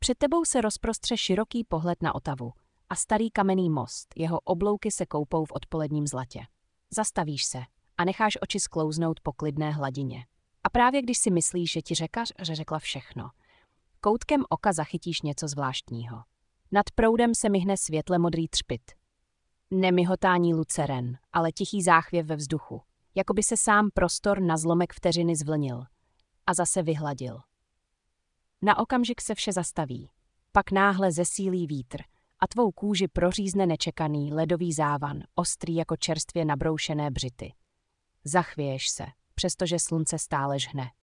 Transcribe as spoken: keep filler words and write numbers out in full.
Před tebou se rozprostře široký pohled na Otavu a starý kamenný most, jeho oblouky se koupou v odpoledním zlatě. Zastavíš se a necháš oči sklouznout po klidné hladině. A právě když si myslíš, že ti řekař řekla všechno, koutkem oka zachytíš něco zvláštního. Nad proudem se myhne světle modrý třpyt. Nemihotání luceren, ale tichý záchvěv ve vzduchu, jako by se sám prostor na zlomek vteřiny zvlnil a zase vyhladil. Na okamžik se vše zastaví, pak náhle zesílí vítr a tvou kůži prořízne nečekaný ledový závan, ostrý jako čerstvě nabroušené břity. Zachvěješ se, přestože slunce stále žhne.